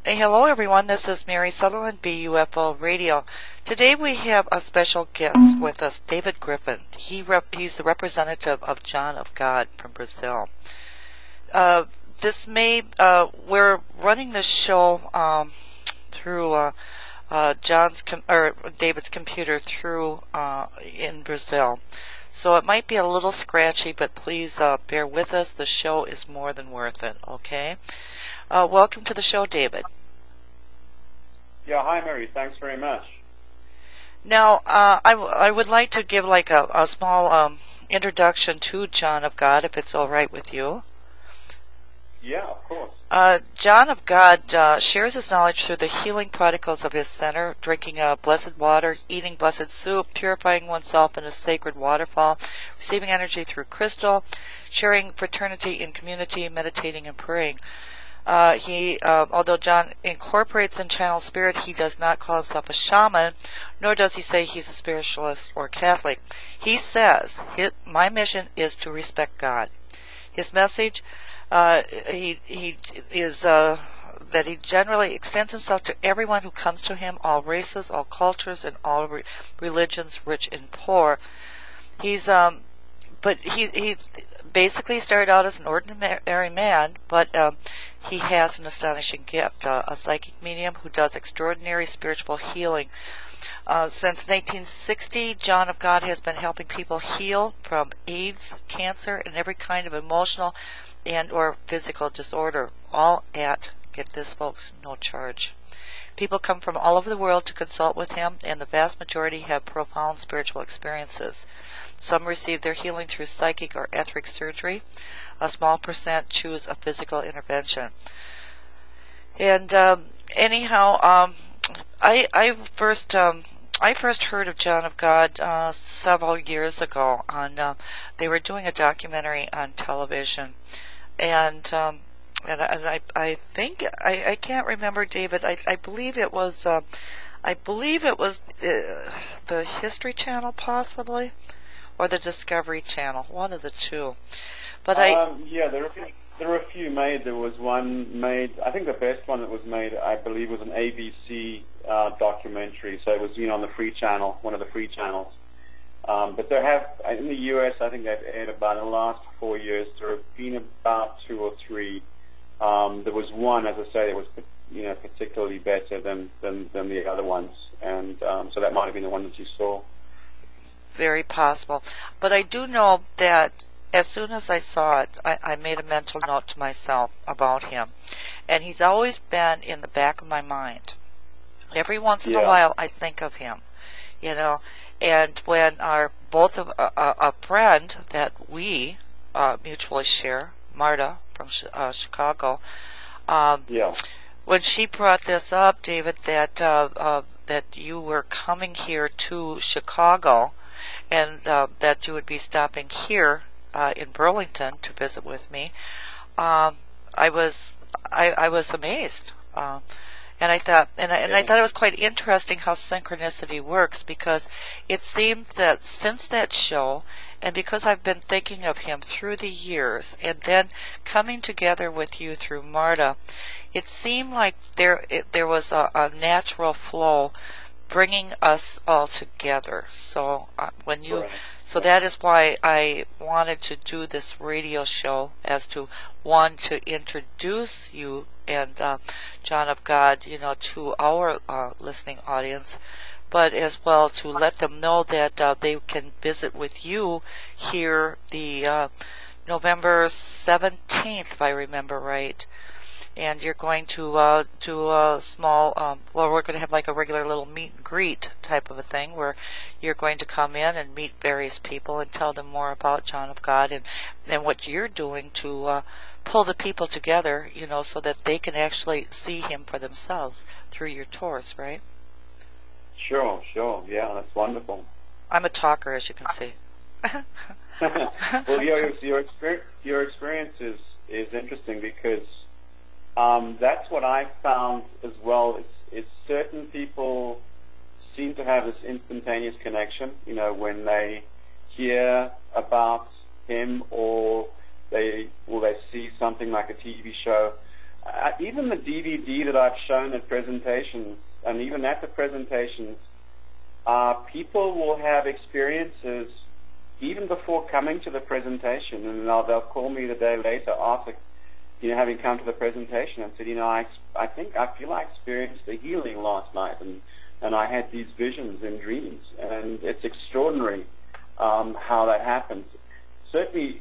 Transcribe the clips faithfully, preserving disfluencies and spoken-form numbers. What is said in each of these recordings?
Hey, hello, everyone. This is Mary Sutherland, B U F O Radio. Today we have a special guest with us, David Griffin. He rep- he's the representative of John of God from Brazil. Uh, this may uh, we're running this show um, through uh, uh, John's com- or David's computer through uh, in Brazil. So it might be a little scratchy, but please uh, bear with us. The show is more than worth it, okay? Uh, welcome to the show, David. Yeah, hi, Mary. Thanks very much. Now, uh, I, w- I would like to give like a, a small um, introduction to John of God, if it's all right with you. Yeah, of course. Uh, John of God uh, shares his knowledge through the healing protocols of his center, drinking uh, blessed water, eating blessed soup, purifying oneself in a sacred waterfall, receiving energy through crystal, sharing fraternity in community, meditating and praying. Uh, he, uh, although John incorporates and channels spirit, he does not call himself a shaman, nor does he say he's a spiritualist or Catholic. He says, his, my mission is to respect God. His message, uh, he, he is, uh, that he generally extends himself to everyone who comes to him, all races, all cultures, and all re- religions, rich and poor. He's, um, but he, he basically started out as an ordinary man, but, um, he has an astonishing gift, uh, a psychic medium who does extraordinary spiritual healing. Uh, since nineteen sixty, John of God has been helping people heal from AIDS, cancer, and every kind of emotional and or physical disorder, all at, get this folks, no charge. People come from all over the world to consult with him, and the vast majority have profound spiritual experiences. Some receive their healing through psychic or etheric surgery. A small percent choose a physical intervention. And um, anyhow, um, I, I first um, I first heard of John of God uh, several years ago. On uh, they were doing a documentary on television, and um, and, and I I think I, I can't remember, David. I, I believe it was uh, I believe it was uh, the History Channel, possibly, or the Discovery Channel, one of the two. But I um, yeah, there are a few, there are a few made. There was one made. I think the best one that was made, I believe, was an A B C uh, documentary. So it was, you know, on the free channel, one of the free channels. Um, but there have in the U S, I think they've aired about in the last four years. There have been about two or three. Um, there was one, as I say, that was, you know, particularly better than than, than the other ones, and um, so that might have been the one that you saw. Very possible, but I do know that as soon as I saw it, I, I made a mental note to myself about him. And he's always been in the back of my mind. Every once in yeah. a while, I think of him, you know. And when our, both of, uh, a friend that we uh, mutually share, Marta from uh, Chicago, um, yeah. when she brought this up, David, that, uh, uh, that you were coming here to Chicago, and uh, that you would be stopping here Uh, in Burlington to visit with me, um, I was I, I was amazed, um, and I thought and I, and I thought it was quite interesting how synchronicity works, because it seems that since that show, and because I've been thinking of him through the years, and then coming together with you through Marta, it seemed like there it, there was a, a natural flow bringing us all together. So uh, when you Right. So that is why I wanted to do this radio show, as to, one, to introduce you and uh, John of God, you know, to our uh, listening audience, but as well to let them know that uh, they can visit with you here the uh, November seventeenth, if I remember right. And you're going to uh, do a small, um, well, we're going to have like a regular little meet and greet type of a thing, where you're going to come in and meet various people and tell them more about John of God, and, and what you're doing to uh, pull the people together, you know, so that they can actually see him for themselves through your tours, right? Sure, sure. Yeah, that's wonderful. I'm a talker, as you can see. Well, your your experience your experience is is interesting, because Um, that's what I found as well. Is, is certain people seem to have this instantaneous connection, you know, when they hear about him, or they or they see something like a T V show. uh, even the D V D that I've shown at presentations, and even at the presentations, uh, people will have experiences even before coming to the presentation, and they'll, they'll call me the day later after, you know, having come to the presentation and said, you know, I, I think, I feel I experienced a healing last night, and, and I had these visions and dreams, and it's extraordinary um, how that happens. Certainly,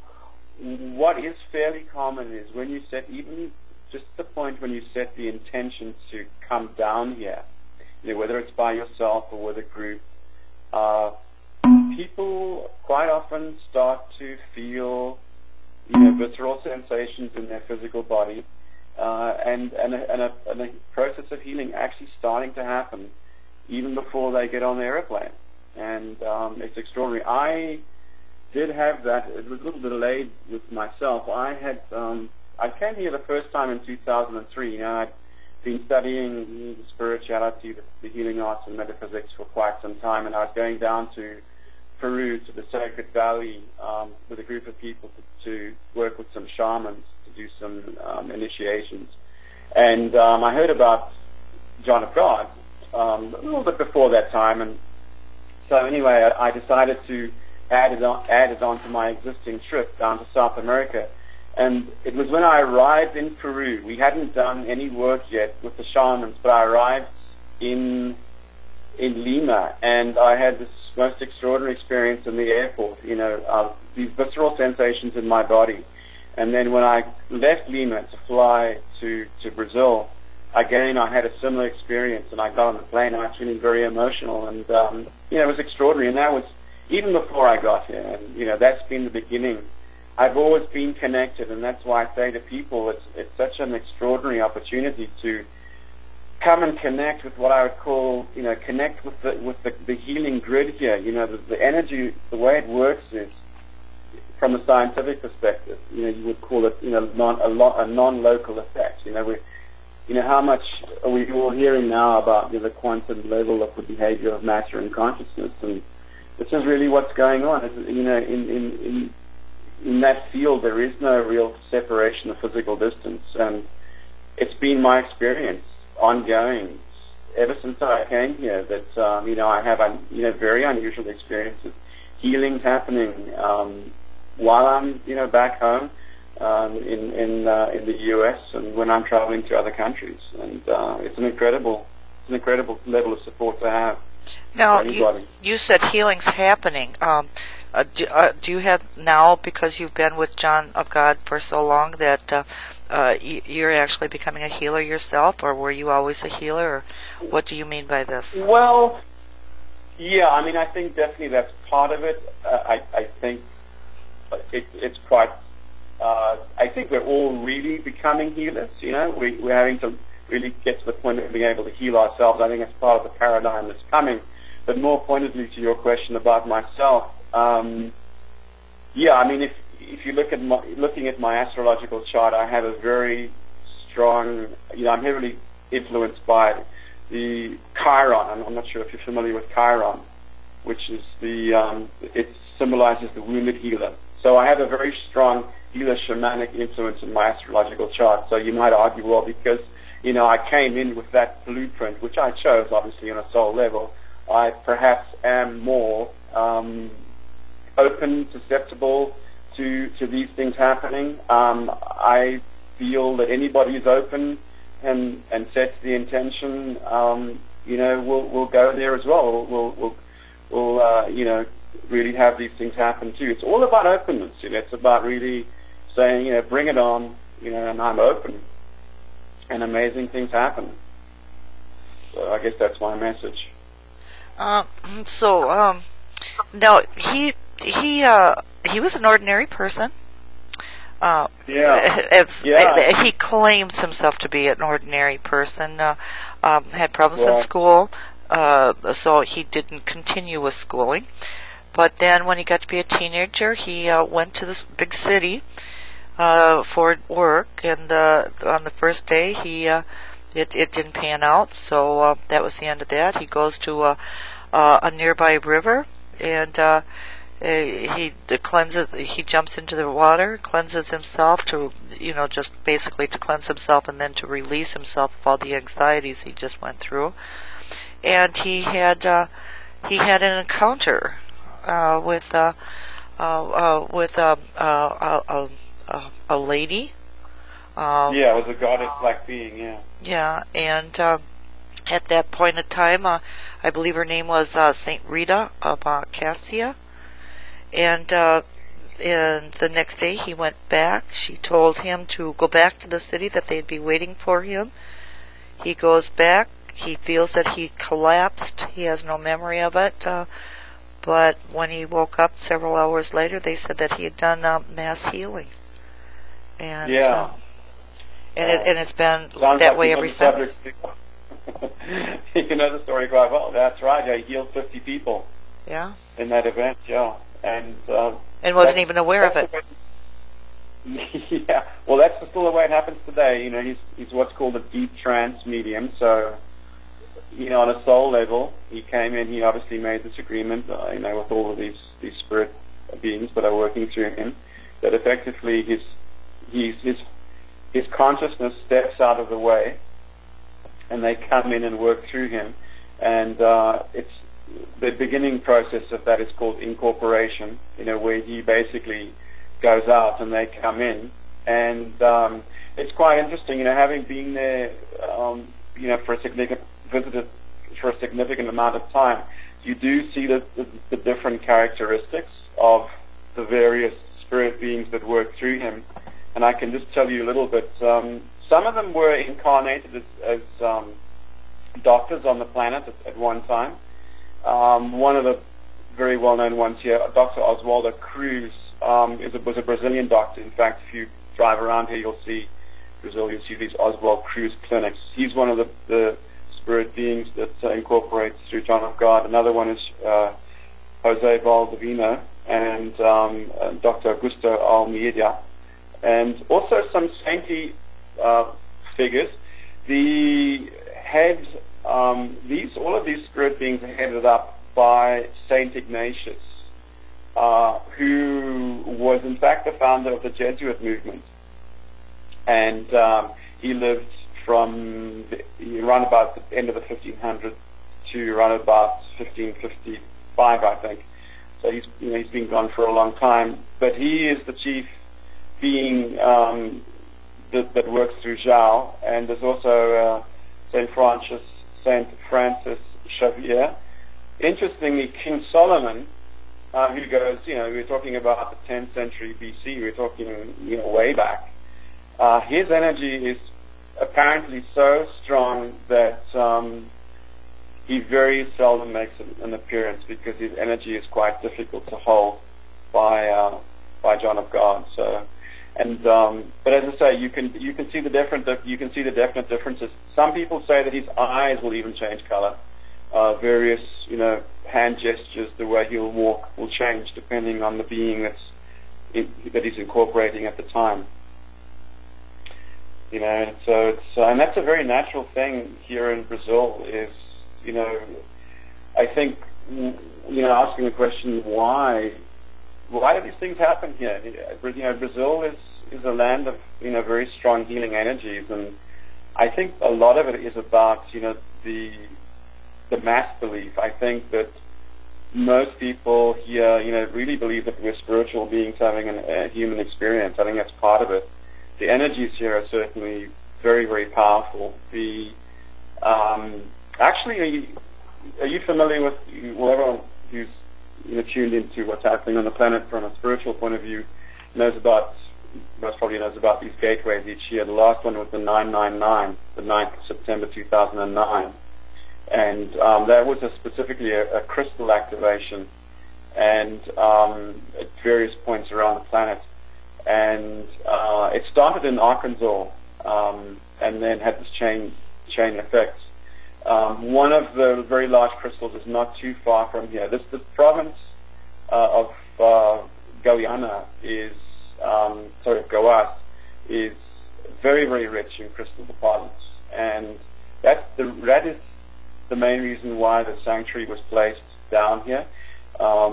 what is fairly common is when you set, even just the point when you set the intention to come down here, you know, whether it's by yourself or with a group, uh, people quite often start to feel, you know, visceral sensations in their physical body, uh, and, and, a, and, a, and a process of healing actually starting to happen even before they get on the airplane. And um, it's extraordinary. I did have that. It was a little delayed with myself. I had um, I came here the first time in two thousand three. You know, I'd been studying spirituality, the, the healing arts, and metaphysics for quite some time, and I was going down to Peru, to the Sacred Valley, um, with a group of people to, to work with some shamans to do some um, initiations. And um, I heard about John of God um, a little bit before that time, and so anyway, I, I decided to add it, on, add it onto my existing trip down to South America. And it was when I arrived in Peru. We hadn't done any work yet with the shamans, but I arrived in in Lima, and I had this most extraordinary experience in the airport, you know, uh, these visceral sensations in my body. And then when I left Lima to fly to, to Brazil, again, I had a similar experience, and I got on the plane, and I was feeling very emotional, and, um, you know, it was extraordinary, and that was even before I got here, and, you know, that's been the beginning. I've always been connected, and that's why I say to people, it's, it's such an extraordinary opportunity to come and connect with what I would call, you know, connect with the with the, the healing grid here. You know, the, the energy, the way it works is, from a scientific perspective, you know, you would call it, you know, non, a, lo, a non-local effect. You know, we, you know, how much are we all hearing now about, you know, the quantum level of the behavior of matter and consciousness, and this is really what's going on. It's, you know, in in in in that field, there is no real separation of physical distance, and it's been my experience ongoing ever since I came here that um, you know I have un, you know very unusual experiences, healings happening um, while I'm you know back home um, in in uh, in the U S and when I'm traveling to other countries, and uh, it's an incredible it's an incredible level of support to have. Now you, you said healing's happening. Um, uh, do, uh, do you have now, because you've been with John of God for so long, that uh, Uh, you're actually becoming a healer yourself, or were you always a healer, or what do you mean by this? Well, yeah, I mean, I think definitely that's part of it. Uh, I, I think it, it's quite, uh, I think we're all really becoming healers, you know, we, we're having to really get to the point of being able to heal ourselves. I think it's part of the paradigm that's coming. But more pointedly to your question about myself, um, yeah, I mean, if If you look at my, looking at my astrological chart, I have a very strong, you know, I'm heavily influenced by the Chiron. I'm, I'm not sure if you're familiar with Chiron, which is the, um, it symbolizes the wounded healer. So I have a very strong healer shamanic influence in my astrological chart. So you might argue, well, because, you know, I came in with that blueprint, which I chose, obviously, on a soul level, I perhaps am more um, open, susceptible, To, to these things happening. Um, I feel that anybody who's open and and sets the intention, um, you know, will will go there as well. We'll we'll, we'll, we'll uh, you know, really have these things happen too. It's all about openness. You know, it's about really saying, you know, bring it on. You know, and I'm open, and amazing things happen. So I guess that's my message. Uh, so um, now he he. Uh, He was an ordinary person. Uh, yeah. It's, yeah. He claims himself to be an ordinary person. Uh, um, had problems well, in school, uh, so he didn't continue with schooling. But then, when he got to be a teenager, he uh, went to this big city uh, for work. And uh, on the first day, he uh, it it didn't pan out. So uh, that was the end of that. He goes to a, uh, a nearby river and. Uh, uh, he uh, cleanses. He jumps into the water, cleanses himself to, you know, just basically to cleanse himself and then to release himself of all the anxieties he just went through. And he had uh, he had an encounter uh, with uh, uh, uh, with uh, uh, a, a, a lady. Um, yeah, it was a goddess-like being. Yeah. Yeah, and uh, at that point in time, uh, I believe her name was uh, Saint Rita of uh, Cassia. And uh, and the next day he went back. She told him to go back to the city, that they'd be waiting for him. He goes back. He feels that he collapsed. He has no memory of it. Uh, but when he woke up several hours later, they said that he had done uh, mass healing. And, yeah. Uh, and, it, and it's been Sounds that like way you ever know since. You know the story quite well. That's right. Yeah, he healed fifty people. Yeah. In that event, yeah. And uh, and wasn't even aware of it. Yeah, well, that's still the way it happens today. You know, he's he's what's called a deep trance medium. So, you know, on a soul level, he came in. He obviously made this agreement, uh, you know, with all of these these spirit beings that are working through him, that effectively his his his his consciousness steps out of the way, and they come in and work through him. And uh, it's the beginning process of that is called incorporation. You know, where he basically goes out and they come in, and um, it's quite interesting, you know, having been there, um, you know, for a significant visited for a significant amount of time, you do see the, the, the different characteristics of the various spirit beings that work through him. And I can just tell you a little bit. Um, some of them were incarnated as, as um, doctors on the planet at, at one time. Um, one of the very well-known ones here, Doctor Oswaldo Cruz, Um, is a, was a Brazilian doctor. In fact, if you drive around here, you'll see Brazil. You'll see these Oswald Cruz clinics. He's one of the, the spirit beings that uh, incorporates through John of God. Another one is uh, Jose Valdivino and um, uh, Doctor Augusto Almeida, and also some saintly uh, figures. The head, um, these all of these spirit beings are headed up by Saint Ignatius. Uh, who was in fact the founder of the Jesuit movement, and um, he lived from the, around about the end of the fifteen hundreds to around about fifteen fifty-five, I think. So he's you know he's been gone for a long time, but he is the chief being um, that, that works through Zhao, and there's also uh, Saint Francis, Saint Francis Xavier. Interestingly, King Solomon. Uh, who goes, you know, we're talking about the tenth century B C, we're talking, you know, way back. Uh, his energy is apparently so strong that um, he very seldom makes an appearance because his energy is quite difficult to hold by uh, by John of God. So, and um, but as I say, you can you can see the different you can see the definite differences. Some people say that his eyes will even change color. Uh, various, you know, hand gestures, the way he'll walk will change depending on the being that's in, that he's incorporating at the time. You know, and so it's uh, and that's a very natural thing here in Brazil. Is you know, I think you know, asking the question why why do these things happen here? You know, Brazil is is a land of you know very strong healing energies, and I think a lot of it is about you know the the mass belief. I think that most people here, you know, really believe that we're spiritual beings having an, a human experience. I think that's part of it. The energies here are certainly very, very powerful. The um, actually, are you, are you familiar with? Well, everyone who's you know tuned into what's happening on the planet from a spiritual point of view knows about. Most probably knows about these gateways each year. The last one was the nine nine nine, the ninth of September two thousand nine. And um, that was a specifically a, a crystal activation, and um, at various points around the planet. And uh, it started in Arkansas, um, and then had this chain chain effect. Um, one of the very large crystals is not too far from here. This the province uh, of uh, Guyana is um, sorry Goiás is very very rich in crystal deposits, and that's the that is the main reason why the sanctuary was placed down here. Um,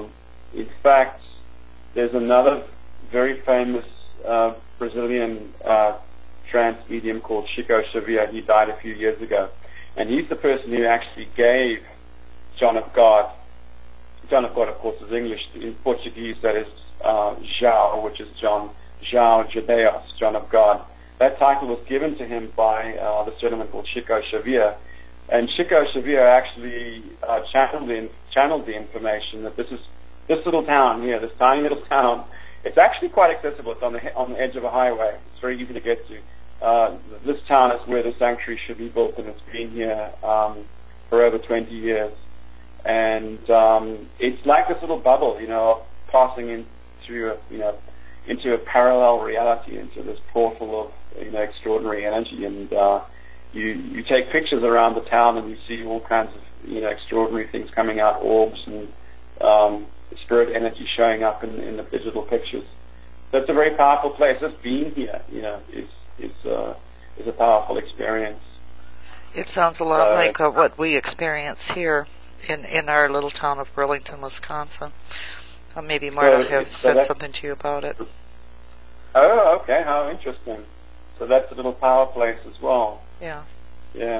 in fact, there's another very famous uh, Brazilian uh, trance medium called Chico Xavier. He died a few years ago. And he's the person who actually gave John of God. John of God, of course, is English. In Portuguese, that is uh, João, which is John, João de Deus, John of God. That title was given to him by uh, this gentleman called Chico Xavier. And Chico Xavier actually uh, channeled, in, channeled the information that this is this little town here, this tiny little town. It's actually quite accessible. It's on the on the edge of a highway. It's very easy to get to. Uh, this town is where the sanctuary should be built, and it's been here um, for over twenty years. And um, it's like this little bubble, you know, passing into a, you know, into a parallel reality, into this portal of, you know, extraordinary energy. And uh, you you take pictures around the town, and you see all kinds of, you know, extraordinary things coming out, orbs and um, spirit energy showing up in, in the digital pictures. So it's a very powerful place. Just being here, you know, is is uh, is a powerful experience. It sounds a lot uh, like uh, what we experience here in in our little town of Burlington, Wisconsin. Uh, maybe Marta so, has so said something to you about it. Oh, okay. How interesting. So that's a little power place as well. Yeah. Yeah.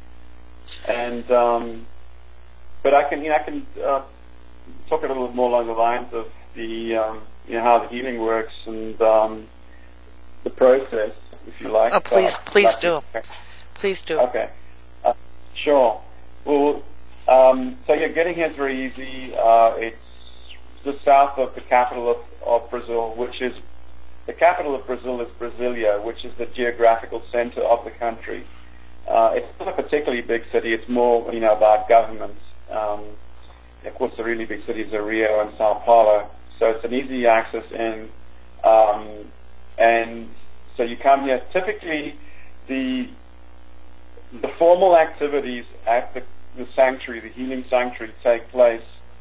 And um, but I can you know I can uh, talk a little more along the lines of the um, you know how the healing works and um, the process, if you like. Oh, please, uh, please like do. Okay. Please do. Okay. Uh, sure. Well, um, so yeah, getting here is very easy. Uh, it's just south of the capital of, of Brazil, which is the capital of Brazil is Brasilia, which is the geographical center of the country. Uh, it's not a particularly big city. It's more, you know, about government. Um, of course, the really big cities are Rio and Sao Paulo, so it's an easy access in. Um, and so you come here. Typically, the the formal activities at the, the sanctuary, the healing sanctuary, take place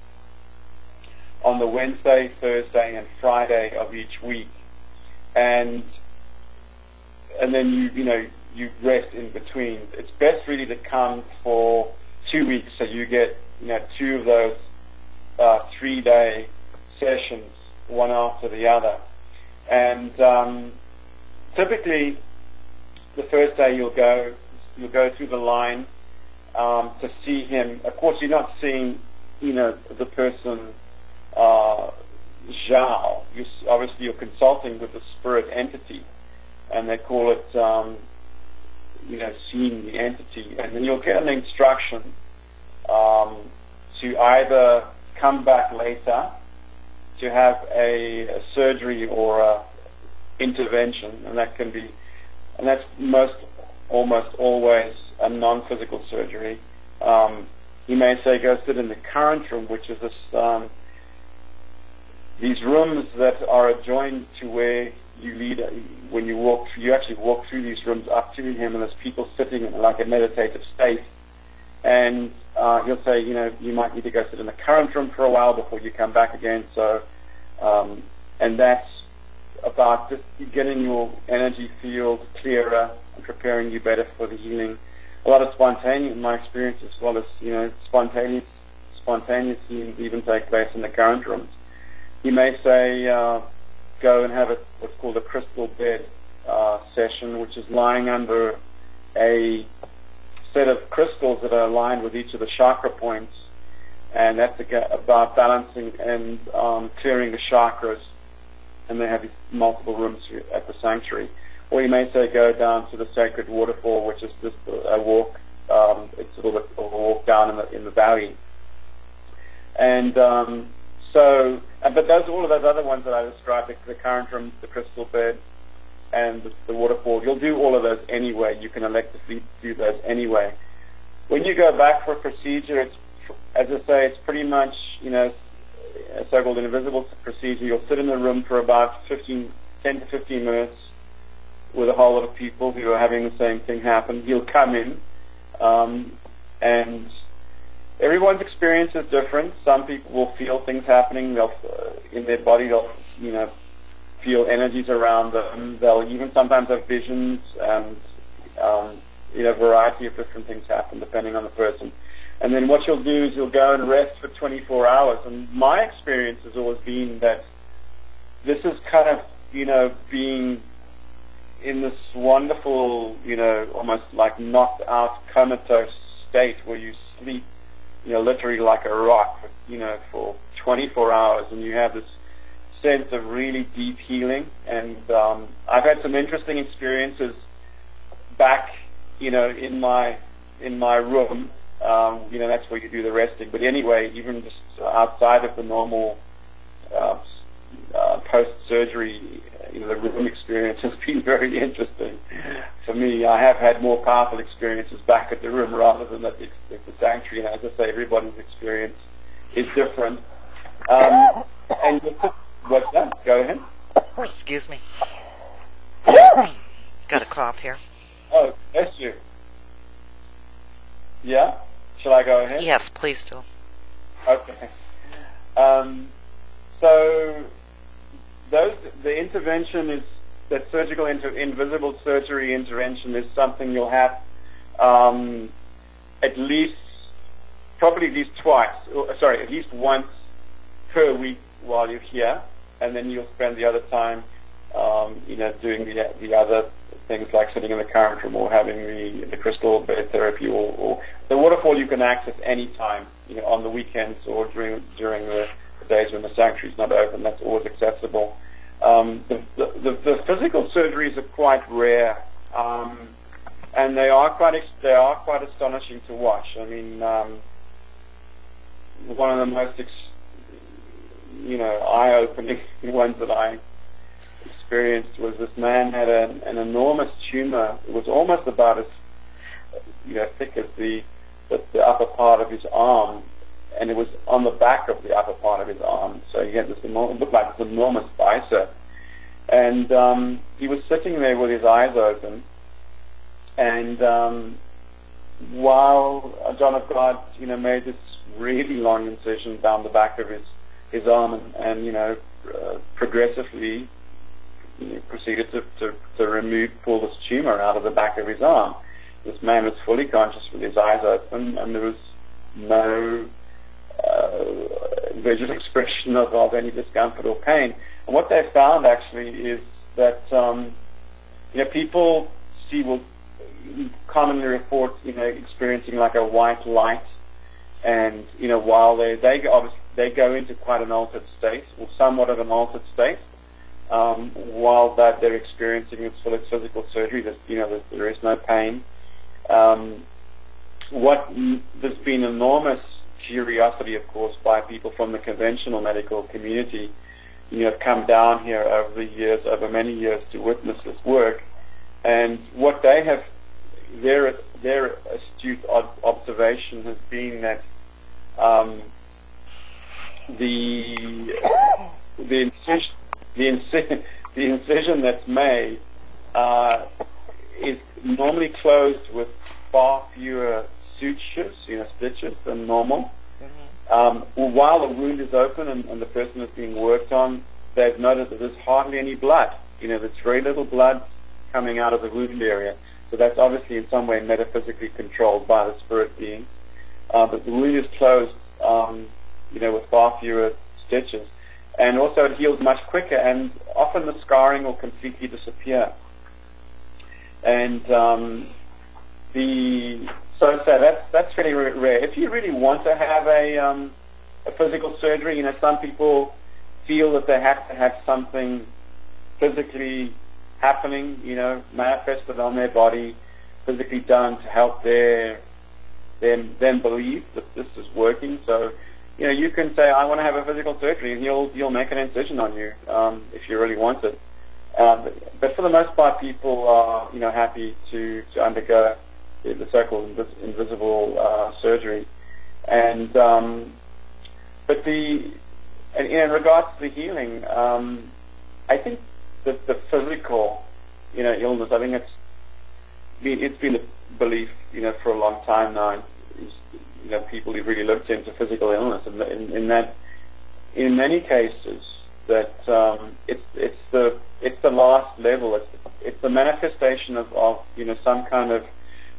on the Wednesday, Thursday, and Friday of each week, and and then you you know you rest in between. It's best really to come for two weeks, so you get you know two of those uh, three-day sessions, one after the other, and um, typically the first day you'll go you'll go through the line um, to see him. Of course, you're not seeing you know the person. Uh, Zhao. You, obviously, you're consulting with the spirit entity, and they call it, um, you know, seeing the entity. And then you'll get an instruction um, to either come back later to have a, a surgery or a intervention, and that can be, and that's most, almost always a non-physical surgery. Um, you may say, go sit in the current room, which is this. Um, These rooms that are adjoined to where you lead, when you walk, you actually walk through these rooms up to him, and there's people sitting in like a meditative state. And uh, he'll say, you know, you might need to go sit in the current room for a while before you come back again. So, um, and that's about just getting your energy field clearer and preparing you better for the healing. A lot of spontaneous, in my experience, as well as you know, spontaneous, spontaneous healings even take place in the current rooms. You may say, uh, go and have a, what's called a crystal bed uh, session, which is lying under a set of crystals that are aligned with each of the chakra points, and that's about balancing and um, clearing the chakras. And they have these multiple rooms at the sanctuary. Or you may say, go down to the sacred waterfall, which is just a walk. Um, it's a little bit of a walk down in the in the valley, and um, So, but those, all of those other ones that I described, the, the current room, the crystal bed, and the, the waterfall, you'll do all of those anyway. You can elect to do those anyway. When you go back for a procedure, it's, as I say, it's pretty much, you know, a so-called invisible procedure. You'll sit in the room for about fifteen, ten to fifteen minutes with a whole lot of people who are having the same thing happen. You'll come in, um, and everyone's experience is different. Some people will feel things happening. They'll, uh, in their body, they'll, you know, feel energies around them. They'll even sometimes have visions, and um, you know, a variety of different things happen depending on the person. And then what you'll do is you'll go and rest for twenty-four hours. And my experience has always been that this is kind of, you know, being in this wonderful, you know, almost like knocked out comatose state where you sleep, you know, literally like a rock, you know, for twenty-four hours, and you have this sense of really deep healing. And um, I've had some interesting experiences back, you know, in my in my room. Um, you know, that's where you do the resting. But anyway, even just outside of the normal uh, uh, post-surgery, you know, the room experience has been very interesting for me. I have had more powerful experiences back at the room rather than at the, at the sanctuary. And as I say, everybody's experience is different. Um, and what's that? Go ahead. Excuse me. Got a cough here. Oh, bless you. Yeah? Shall I go ahead? Yes, please do. Okay. Um, so those the intervention is that surgical inter, invisible surgery intervention is something you'll have um, at least probably at least twice. Or, sorry, at least once per week while you're here, and then you'll spend the other time, um, you know, doing the the other things like sitting in the current room or having the, the crystal bed therapy, or, or the waterfall you can access any time, you know, on the weekends or during during the, the days when the sanctuary is not open. That's always accessible. Um, the, the, the physical surgeries are quite rare, um, and they are quite ex- they are quite astonishing to watch. I mean, um, one of the most ex- you know eye-opening ones that I experienced was this man had an, an enormous tumor. It was almost about as you know thick as the, the the upper part of his arm, and it was on the back of the upper part of his arm. So he had this enormous, it looked like this enormous bicep, and um, he was sitting there with his eyes open, and um, while John of God, you know, made this really long incision down the back of his his arm, and, and you know, uh, progressively. He proceeded to, to, to remove, pull this tumor out of the back of his arm. This man was fully conscious with his eyes open, and there was no uh, visual expression of, of any discomfort or pain. And what they found actually is that um, you know people see will commonly report you know experiencing like a white light, and you know while they they go, obviously they go into quite an altered state, or somewhat of an altered state. Um, while that they're experiencing this physical surgery, that you know there is no pain. Um, what m- there's been enormous curiosity, of course, by people from the conventional medical community. You know, have come down here over the years, over many years, to witness this work, and what they have, their their astute ob- observation has been that um, the the incision. The incision, the incision that's made uh, is normally closed with far fewer sutures, you know, stitches than normal. Mm-hmm. Um, while the wound is open and, and the person is being worked on, they've noticed that there's hardly any blood. You know, there's very little blood coming out of the wound area. So that's obviously in some way metaphysically controlled by the spirit being. Uh, but the wound is closed, um, you know, with far fewer stitches. And also it heals much quicker, and often the scarring will completely disappear. And um, the so, so that's that's really rare. If you really want to have a um, a physical surgery, you know, some people feel that they have to have something physically happening, you know, manifested on their body, physically done to help their them them believe that this is working. So. You know, you can say, I want to have a physical surgery, and he'll he'll make an incision on you um, if you really want it. Uh, but, but for the most part, people are you know happy to, to undergo the, the so-called invis- invisible uh, surgery. And um, but the and in regards to the healing, um, I think that the physical you know illness, I think it's been it's been a belief you know for a long time now. You know, people who've really looked into physical illness, and in, in that, in many cases, that um, it's it's the it's the last level. It's it's the manifestation of, of you know some kind of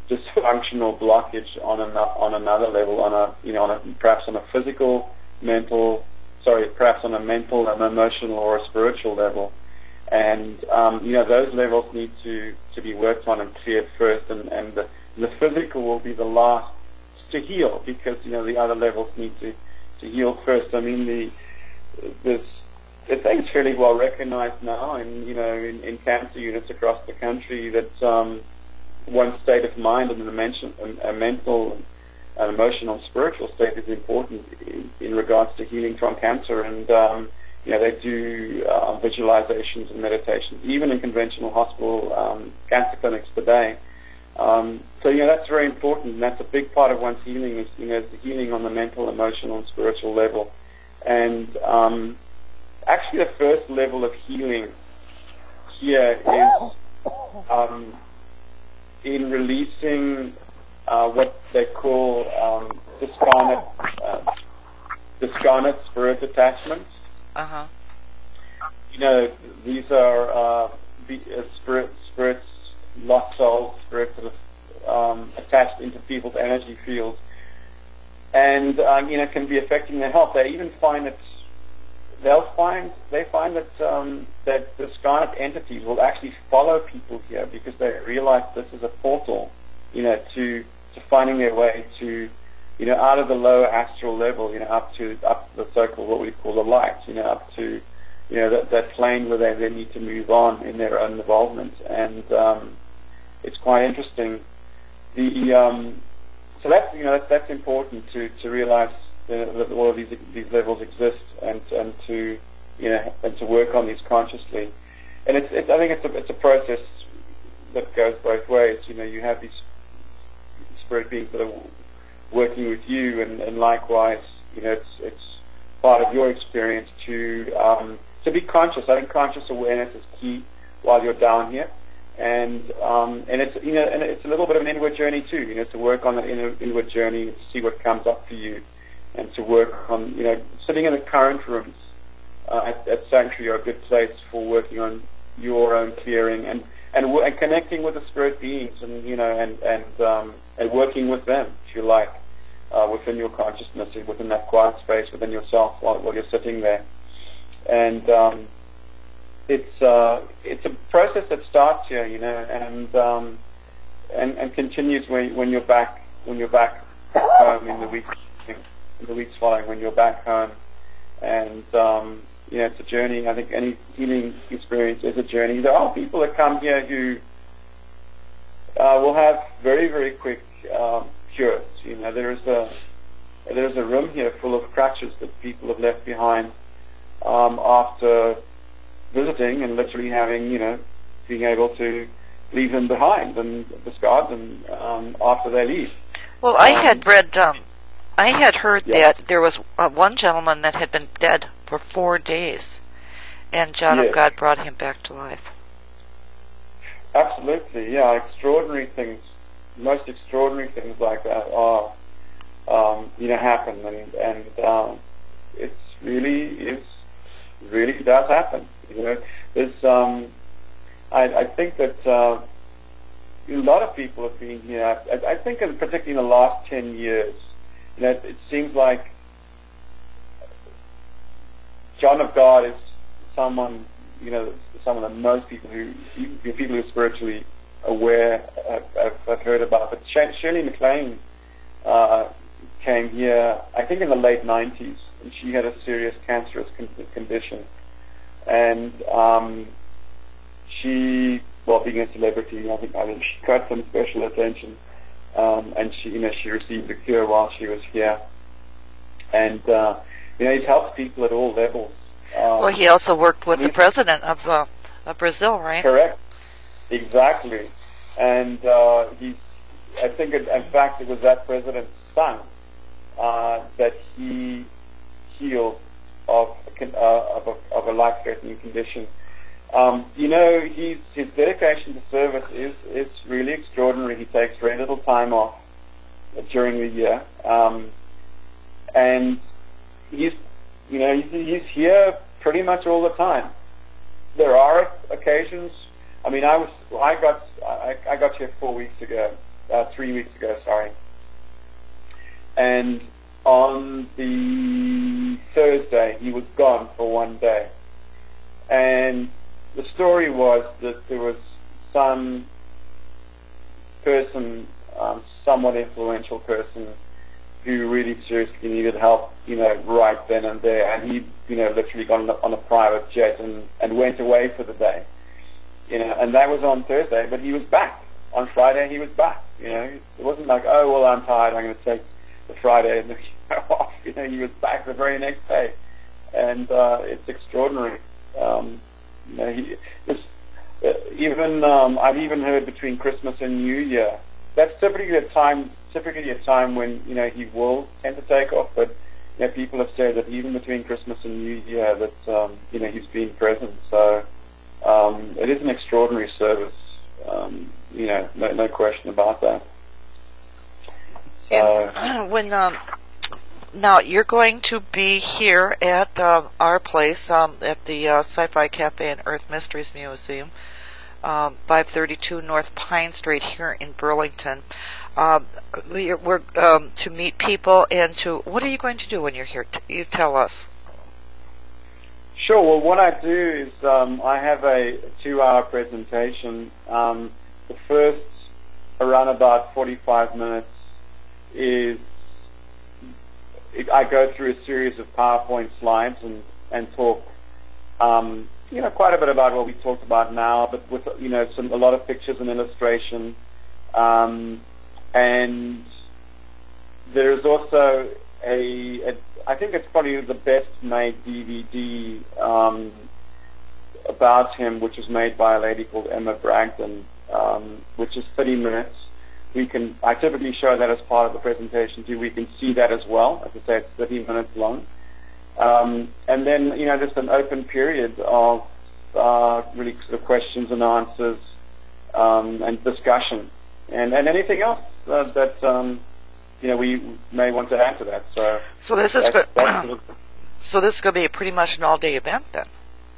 dysfunctional blockage on an, on another level, on a you know on a, perhaps on a physical, mental, sorry, perhaps on a mental, an emotional, or a spiritual level, and um, you know those levels need to, to be worked on and cleared first, and, and the, the physical will be the last to heal, because you know the other levels need to, to heal first. I mean the this I think it's fairly well recognized now, in you know in, in cancer units across the country, that um, one's state of mind and a, mention, a, a mental, an emotional, and spiritual state is important in, in regards to healing from cancer. And um, you know they do uh, visualizations and meditations, even in conventional hospital um, cancer clinics today. Um, so you know that's very important, and that's a big part of one's healing is you know the healing on the mental, emotional, and spiritual level. And um, actually, the first level of healing here is um, in releasing uh, what they call um, discarnate, uh, discarnate spirit attachments. Uh-huh. You know, these are uh, the, uh, spirit, spirits, lost souls, spirits that are um, attached into people's energy fields, and um, you know can be affecting their health. They even find that they'll find they find that um, that the discarnate entities will actually follow people here, because they realize this is a portal, you know, to to finding their way to, you know, out of the lower astral level, you know, up to up to the circle, what we call the light, you know, up to, you know, that, that plane where they then need to move on in their own involvement. And um, it's quite interesting. The um, so that's you know that's, that's important to to realize uh, that all of these these levels exist, and and to you know and to work on these consciously. And it's, it's I think it's a it's a process that goes both ways. You know, you have these spirit beings that are working with you, and, and likewise, you know, it's it's part of your experience to um, to be conscious. I think conscious awareness is key while you're down here, and um, and it's you know and it's a little bit of an inward journey too. You know, to work on that inner, inward journey, to see what comes up for you, and to work on you know sitting in the current rooms uh, at, at Sanctuary are a good place for working on your own clearing and and, and connecting with the spirit beings, and you know and and um, and working with them, if you like. Uh, within your consciousness, within that quiet space, within yourself, while, while you're sitting there, and um, it's uh, it's a process that starts here, you know, and um, and, and continues when when you're back when you're back home in the weeks in the weeks following when you're back home, and um, you know, it's a journey. I think any healing experience is a journey. There are people that come here who uh, will have very very quick um, cures. You know, there is a there is a room here full of crutches that people have left behind um, after visiting and literally having, you know, being able to leave them behind and discard them um, after they leave. Well, I um, had read, um, I had heard yeah. that there was uh, one gentleman that had been dead for four days, and John yes. of God brought him back to life. Absolutely, yeah, extraordinary things. Most extraordinary things like that are, um, you know, happen, and and um, it's really is really does happen. You know, there's um, I, I think that uh, a lot of people have been here. I, I think, in, particularly in the last ten years, you know, it, it seems like John of God is someone, you know, someone that most people who people who are spiritually aware I've, I've heard about. But Shirley MacLaine uh, came here, I think, in the late nineties, and she had a serious cancerous con- condition. And um, she, well, being a celebrity, I think, I think she got some special attention. Um, and she, you know, she received a cure while she was here. And uh, you know, he's helped people at all levels. Um, well, he also worked with the president of, uh, of Brazil, right? Correct. Exactly. And uh, he's, I think, it, in fact, it was that president's son uh, that he healed of, uh, of a, of a life-threatening condition. Um, you know, he's, his dedication to service is, is really extraordinary. He takes very little time off during the year. Um, and he's, you know, he's, he's here pretty much all the time. There are occasions. I mean, I was I got I, I got here four weeks ago, uh, three weeks ago, sorry. And on the Thursday, he was gone for one day. And the story was that there was some person, um, somewhat influential person, who really seriously needed help, you know, right then and there. And he, you know, literally got on a, on a private jet and, and went away for the day. You know, and that was on Thursday, but he was back. On Friday, he was back. You know, it wasn't like, oh, well, I'm tired, I'm going to take the Friday and the off. You know, he was back the very next day. And uh, it's extraordinary. Um, you know, he, it's, uh, even, um, I've even heard between Christmas and New Year, that's typically a time, typically a time when, you know, he will tend to take off, but, you know, people have said that even between Christmas and New Year that, um, you know, he's been present. So, um, it is an extraordinary service. Um, you know, no, no question about that. So, and when, um, now you're going to be here at, uh, our place, um, at the, uh, Sci-Fi Cafe and Earth Mysteries Museum. Um, five thirty-two North Pine Street here in Burlington. Um, we're, we're um, to meet people and to. What are you going to do when you're here? T- you tell us. Sure. Well, what I do is um, I have a two-hour presentation. Um, the first, around about forty-five minutes, is I go through a series of PowerPoint slides and and talk. Um, you know, quite a bit about what we talked about now, but with, you know, some, a lot of pictures and illustration. Um, and there's also a, a, I think it's probably the best made D V D, um, about him, which was made by a lady called Emma Bragdon, um, which is thirty minutes. We can, I typically show that as part of the presentation too. We can see that as well. As I say, it's thirty minutes long. Um, and then, you know, just an open period of uh, really sort of questions and answers um, and discussion, and, and anything else uh, that um, you know we may want to add to that. So, so this is good. So this is going to be pretty much an all-day event then.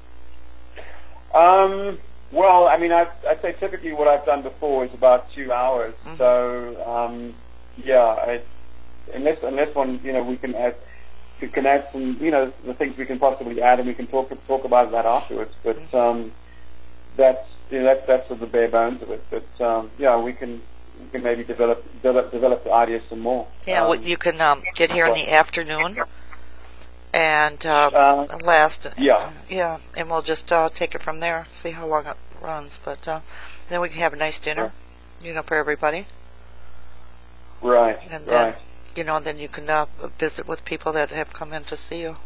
Um, well, I mean, I'd, I'd say typically what I've done before is about two hours. Mm-hmm. So, um, yeah, I, unless unless one, you know, we can add. We can add some, you know, the things we can possibly add, and we can talk talk about that afterwards. But um, that's you know, that's that's sort of the bare bones of it. But um, yeah, we can we can maybe develop develop develop the idea some more. Yeah, um, well, you can um, get here in the afternoon, and uh, uh, last. Yeah, yeah, and we'll just uh, take it from there. See how long it runs, but uh, then we can have a nice dinner, you know, for everybody. Right. And then, right. You know, then you can uh, visit with people that have come in to see you.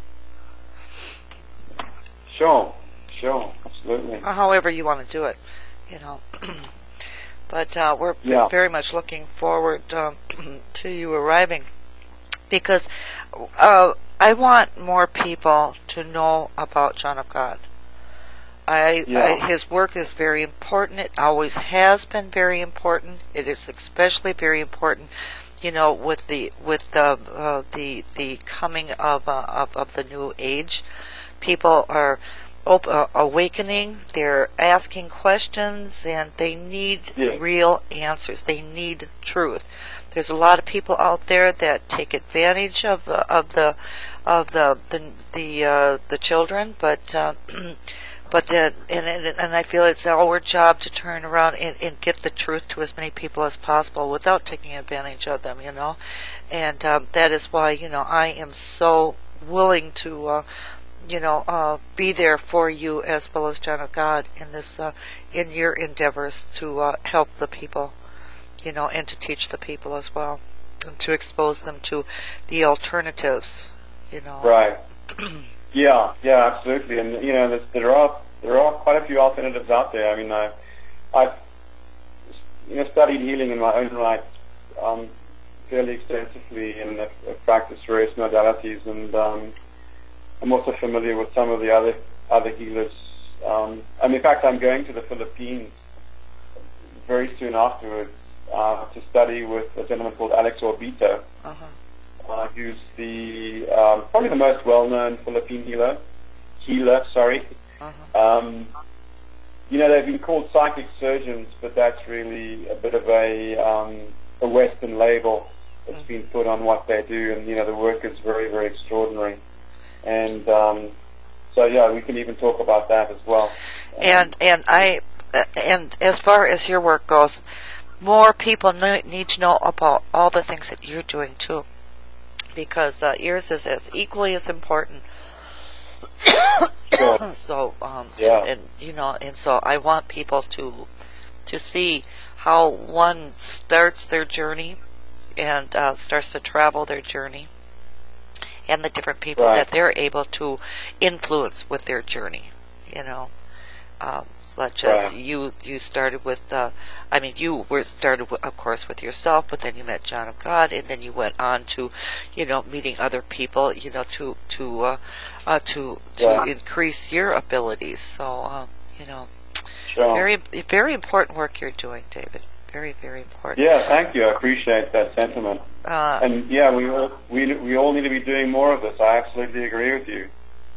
Sure, sure, absolutely. Or however you want to do it, you know. But uh, we're yeah. very much looking forward um, to you arriving, because uh, I want more people to know about John of God. I, yeah. I, his work is very important. It always has been very important. It is especially very important. You know, with the with the uh, the the coming of, uh, of of the new age, people are op- uh, awakening. They're asking questions, and they need yeah. real answers. They need truth. There's a lot of people out there that take advantage of uh, of the of the the the, uh, the children, but. Uh, But uh, and, and I feel it's our job to turn around and, and get the truth to as many people as possible without taking advantage of them, you know. And um, that is why, you know, I am so willing to, uh, you know, uh, be there for you as well as John of God in this, uh, in your endeavors to uh, help the people, you know, and to teach the people as well, and to expose them to the alternatives, you know. Right. Yeah, yeah, absolutely, and you know, there are there are quite a few alternatives out there. I mean, I, I've you know studied healing in my own right um, fairly extensively, and I've practiced various modalities, and um, I'm also familiar with some of the other other healers. Um, and in fact, I'm going to the Philippines very soon afterwards uh, to study with a gentleman called Alex Orbito. Uh-huh. Uh, who's the um, probably the most well-known Philippine healer. Healer, sorry. Uh-huh. Um, you know, they've been called psychic surgeons, but that's really a bit of a um, a Western label that's been put on what they do, and you know, the work is very, very extraordinary. And um, so, yeah, we can even talk about that as well. And and I and as far as your work goes, more people need to know about all the things that you're doing too, because uh, yours is as equally as important. Sure. So, um, yeah. and, and you know, and so I want people to to see how one starts their journey and uh, starts to travel their journey, and the different people right. that they're able to influence with their journey. You know, um, such as right. you you started with. Uh, I mean, you were started, with, of course, with yourself, but then you met John of God, and then you went on to, you know, meeting other people. You know, to to uh, uh, to to yeah. increase your abilities. So, um, you know, sure. very very important work you're doing, David. Very, very important. Yeah, thank you. I appreciate that sentiment. Uh, and yeah, we all we we all need to be doing more of this. I absolutely agree with you.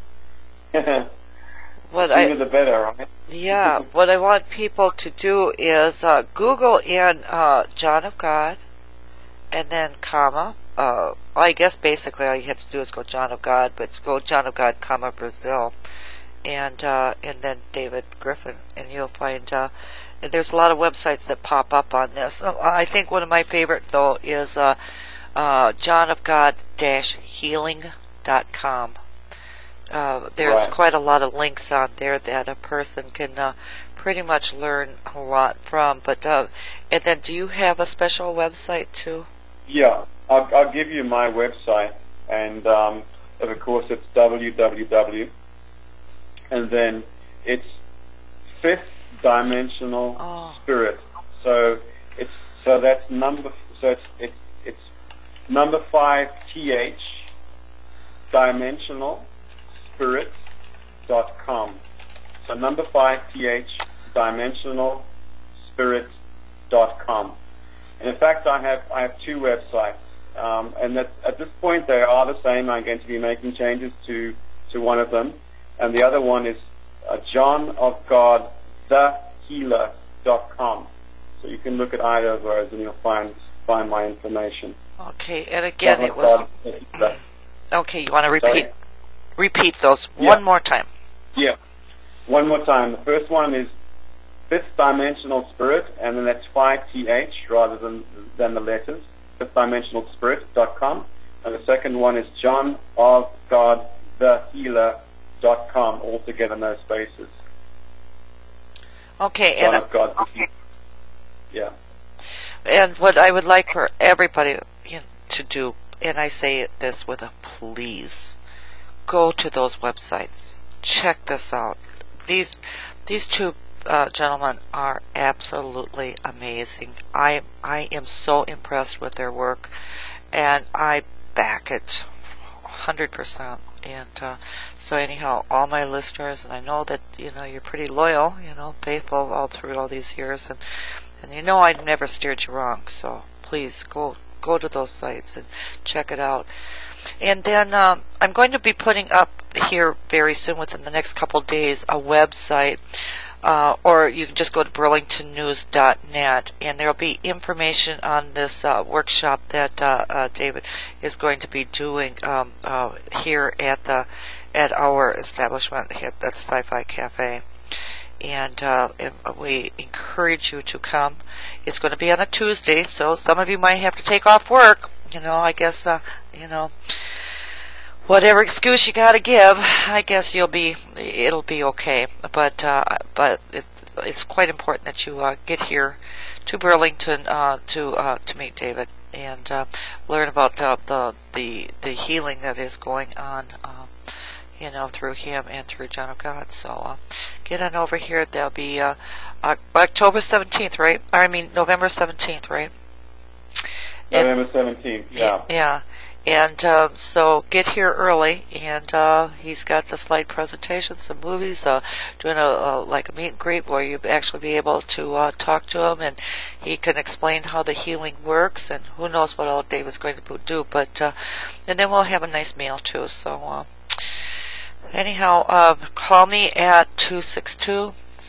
what the I sooner the better, right? yeah, what I want people to do is uh, Google in uh, John of God, and then comma. Uh, I guess basically all you have to do is go John of God, but go John of God, comma Brazil, and uh, and then David Griffin, and you'll find. Uh, There's a lot of websites that pop up on this. I think one of my favorite, though, is uh, uh, john of god dash healing dot com. Uh, there's right. quite a lot of links on there that a person can uh, pretty much learn a lot from. But uh, and then, do you have a special website too? Yeah, I'll, I'll give you my website, and um, of course it's w w w, and then it's fifth dimensional oh. spirit. So it's so that's number so it's it's it's number five th dimensional spirit dot com. So number five th dimensional spirit dot com. And in fact, I have I have two websites, um, and that, at this point they are the same. I'm going to be making changes to to one of them, and the other one is uh, John of God the healer dot com. So you can look at either of those and you'll find find my information. Okay, and again it was okay, you want to repeat Sorry? repeat those yeah. one more time. Yeah. One more time. The first one is Fifth Dimensional Spirit, and then that's five th rather than than the letters, fifth dimensional spirit dot com. And the second one is John of God the healer dot com, all together, no spaces. Okay, John and of God. Yeah. And what I would like for everybody you know, to do, and I say this with a please, go to those websites, check this out. These these two uh, gentlemen are absolutely amazing. I I am so impressed with their work, and I back it one hundred percent. And uh, so anyhow, all my listeners, and I know that, you know, you're pretty loyal, you know, faithful all through all these years, and, and you know I've never steered you wrong, so please go go to those sites and check it out. And then um, I'm going to be putting up here very soon, within the next couple of days, a website, uh, or you can just go to burlington news dot net, and there will be information on this uh, workshop that uh, uh, David is going to be doing um, uh, here at the at our establishment at, at Sci-Fi Cafe. And uh, we encourage you to come. It's going to be on a Tuesday, so some of you might have to take off work. You know, I guess, uh, you know, whatever excuse you got to give, I guess you'll be, it'll be okay. But uh, but it, it's quite important that you uh, get here to Burlington uh, to uh, to meet David and uh, learn about uh, the the the healing that is going on. Uh, you know, through him and through John of God. So, uh, get on over here. There'll be, uh, October seventeenth, right? Or, I mean, November seventeenth, right? November seventeenth, yeah. Yeah. And, uh, so get here early, and, uh, he's got the slide presentation, some movies, uh, doing a, a, like a meet and greet where you'll actually be able to, uh, talk to him, and he can explain how the healing works, and who knows what all David's going to do, but, uh, and then we'll have a nice meal too, so, uh, anyhow, um, call me at two six two,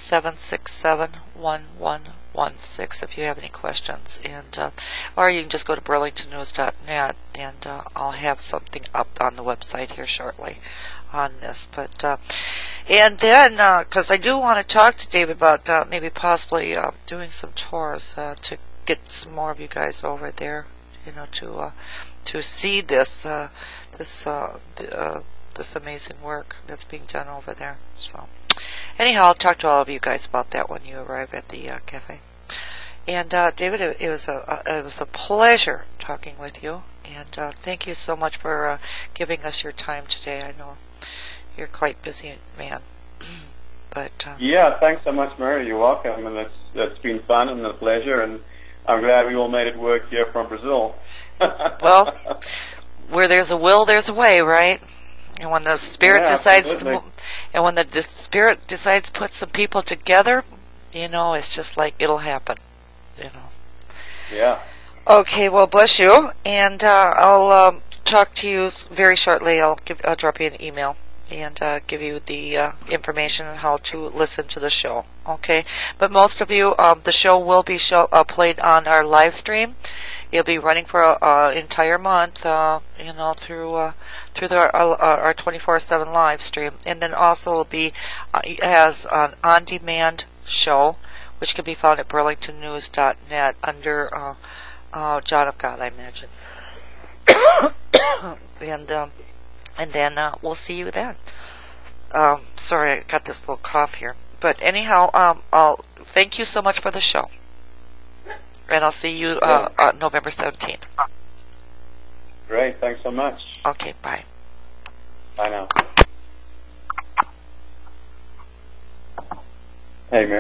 seven six seven, one one one six if you have any questions. And uh, or you can just go to burlington news dot net, and uh, I'll have something up on the website here shortly on this. But uh, and then, because uh, I do want to talk to David about uh, maybe possibly uh, doing some tours uh, to get some more of you guys over there, you know, to uh, to see this uh, this uh, uh, this amazing work that's being done over there. So, anyhow, I'll talk to all of you guys about that when you arrive at the uh, cafe. And uh, David, it, it was a uh, it was a pleasure talking with you, and uh, thank you so much for uh, giving us your time today. I know you're quite busy, man. but uh, yeah, thanks so much, Mary. You're welcome, and it's it's been fun and a pleasure, and I'm glad we all made it work here from Brazil. Well, where there's a will, there's a way, right? And when the spirit yeah, decides absolutely. to, and when the de- spirit decides to put some people together, you know, it's just like it'll happen. You know. Yeah. Okay. Well, bless you, and uh, I'll um, talk to you very shortly. I'll give, I'll drop you an email and uh, give you the uh, information on how to listen to the show. Okay. But most of you, um, the show will be show, uh, played on our live stream. It'll be running for an uh, entire month, uh, you know, through uh, through the, uh, our twenty-four seven live stream, and then also will be uh, as an on-demand show, which can be found at burlington news dot net under uh, uh, John of God, I imagine. and um, and then uh, we'll see you then. Um, sorry, I got this little cough here, but anyhow, um, I'll thank you so much for the show. And I'll see you uh, on November seventeenth. Great. Thanks so much. Okay, bye. Bye now. Hey, Mary.